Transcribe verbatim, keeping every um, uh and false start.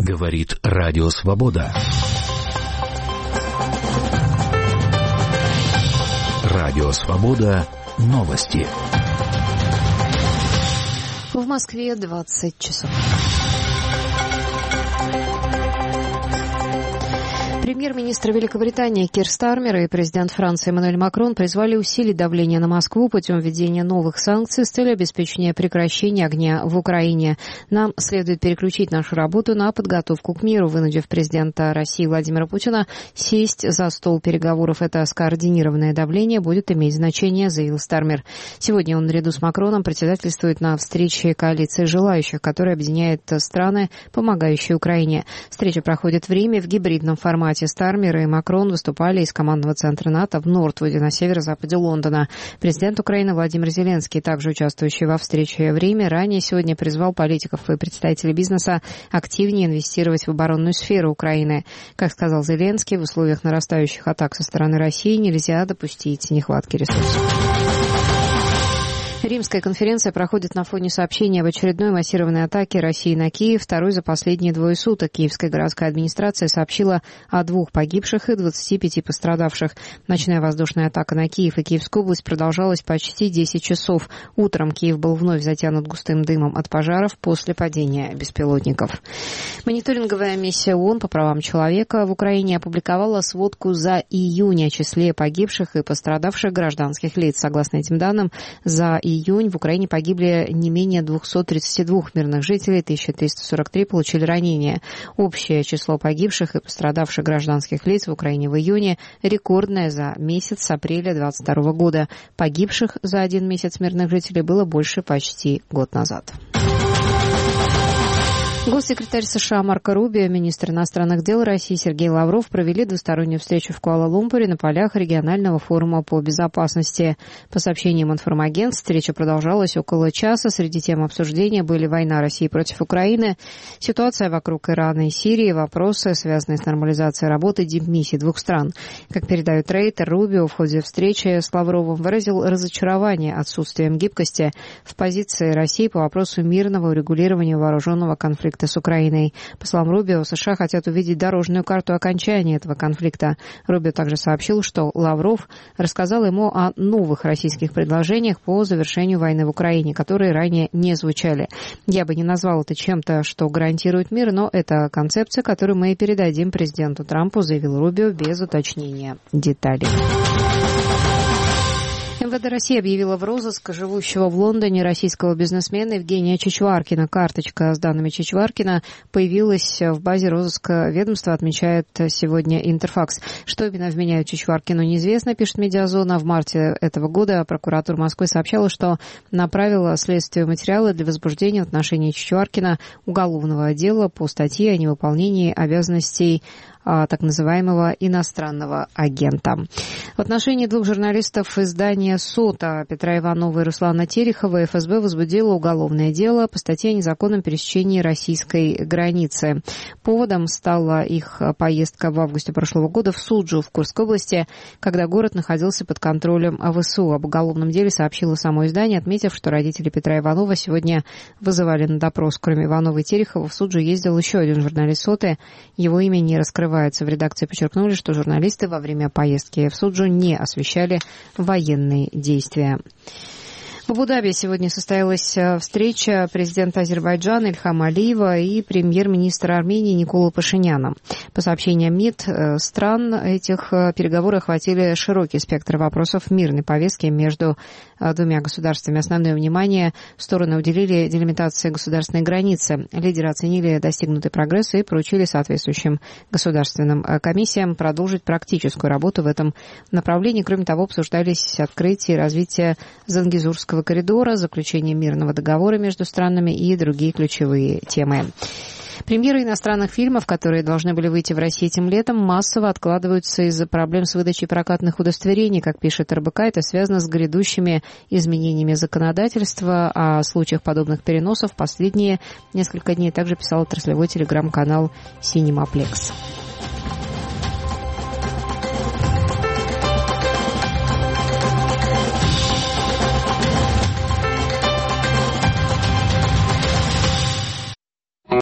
Говорит Радио Свобода. Радио Свобода. Новости. В Москве двадцать часов. Премьер-министр Великобритании Кир Стармер и президент Франции Эммануэль Макрон призвали усилить давление на Москву путем введения новых санкций с целью обеспечения прекращения огня в Украине. Нам следует переключить нашу работу на подготовку к миру, вынудив президента России Владимира Путина сесть за стол переговоров. Это скоординированное давление будет иметь значение, заявил Стармер. Сегодня он наряду с Макроном председательствует на встрече коалиции желающих, которая объединяет страны, помогающие Украине. Встреча проходит в Риме в гибридном формате. Стармер и Макрон выступали из командного центра НАТО в Нортвуде на северо-западе Лондона. Президент Украины Владимир Зеленский, также участвующий во встрече в Риме, ранее сегодня призвал политиков и представителей бизнеса активнее инвестировать в оборонную сферу Украины. Как сказал Зеленский, в условиях нарастающих атак со стороны России нельзя допустить нехватки ресурсов. Римская конференция проходит на фоне сообщения об очередной массированной атаке России на Киев, второй за последние двое суток. Киевская городская администрация сообщила о двух погибших и двадцати пяти пострадавших. Ночная воздушная атака на Киев и Киевскую область продолжалась почти десять часов. Утром Киев был вновь затянут густым дымом от пожаров после падения беспилотников. Мониторинговая миссия ООН по правам человека в Украине опубликовала сводку за июнь о числе погибших и пострадавших гражданских лиц. Согласно этим данным, за июнь июнь в Украине погибли не менее двухсот тридцати двух мирных жителей, тысяча триста сорок три получили ранения. Общее число погибших и пострадавших гражданских лиц в Украине в июне рекордное за месяц с апреля двадцать второго года. Погибших за один месяц мирных жителей было больше почти год назад. Госсекретарь США Марко Рубио и министр иностранных дел России Сергей Лавров провели двустороннюю встречу в Куала-Лумпуре на полях регионального форума по безопасности. По сообщениям информагентств, встреча продолжалась около часа. Среди тем обсуждения были война России против Украины, ситуация вокруг Ирана и Сирии, вопросы, связанные с нормализацией работы дипмиссий двух стран. Как передает Рейтер, Рубио в ходе встречи с Лавровым выразил разочарование отсутствием гибкости в позиции России по вопросу мирного урегулирования вооруженного конфликта с Украиной. По словам Рубио, США хотят увидеть дорожную карту окончания этого конфликта. Рубио также сообщил, что Лавров рассказал ему о новых российских предложениях по завершению войны в Украине, которые ранее не звучали. Я бы не назвал это чем-то, что гарантирует мир, но это концепция, которую мы передадим президенту Трампу, заявил Рубио без уточнения деталей. МВД России объявила в розыск живущего в Лондоне российского бизнесмена Евгения Чичваркина. Карточка с данными Чичваркина появилась в базе розыска ведомства, отмечает сегодня Интерфакс. Что именно вменяют Чичваркину, неизвестно, пишет Медиазона. В марте этого года прокуратура Москвы сообщала, что направила следствию материалы для возбуждения в отношении Чичваркина уголовного дела по статье о невыполнении обязанностей так называемого иностранного агента. В отношении двух журналистов издания «Сота» Петра Иванова и Руслана Терехова эф эс бэ возбудило уголовное дело по статье о незаконном пересечении российской границы. Поводом стала их поездка в августе прошлого года в Суджу в Курской области, когда город находился под контролем а вэ эс у. Об уголовном деле сообщило само издание, отметив, что родители Петра Иванова сегодня вызывали на допрос. Кроме Иванова и Терехова в Суджу ездил еще один журналист «Соты». Его имя не раскрывается. В редакции подчеркнули, что журналисты во время поездки в Суджу не освещали военные действия. В Абу-Даби сегодня состоялась встреча президента Азербайджана Ильхама Алиева и премьер-министра Армении Николы Пашиняна. По сообщениям МИД стран, этих переговоры охватили широкий спектр вопросов мирной повестки между двумя государствами. Основное внимание стороны уделили делимитации государственной границы. Лидеры оценили достигнутый прогресс и поручили соответствующим государственным комиссиям продолжить практическую работу в этом направлении. Кроме того, обсуждались открытие и развитие Зангезурского коридора, заключение мирного договора между странами и другие ключевые темы. Премьеры иностранных фильмов, которые должны были выйти в России этим летом, массово откладываются из-за проблем с выдачей прокатных удостоверений. Как пишет эр бэ ка, это связано с грядущими изменениями законодательства. О случаях подобных переносов последние несколько дней также писал отраслевой телеграм-канал «Синемаплекс».